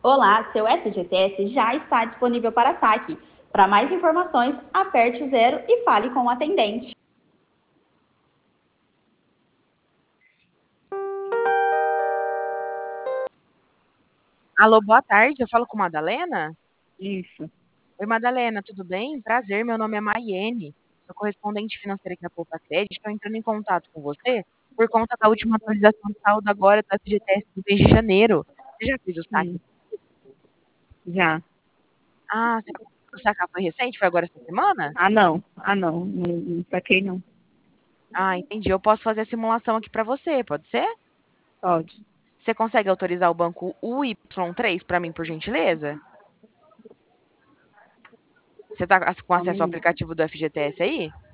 Olá, seu FGTS já está disponível para saque. Para mais informações, aperte o 0 e fale com o atendente. Alô, boa tarde. Eu falo com Madalena? Isso, Oi, Madalena, tudo bem? Prazer, meu nome é Maiene. Sou correspondente financeira aqui da Poupa Crédito. Estou entrando em contato com você por conta da última atualização de saldo agora do FGTS do mês de janeiro. Você já fez o saque? sim, já. Ah, o saque foi recente? Foi agora essa semana? Não saquei não. Ah, entendi. Eu posso fazer a simulação aqui para você, pode ser? Pode. Você consegue autorizar o banco UY3 para mim, por gentileza? Você está com Só um acesso ao minuto. aplicativo do FGTS aí?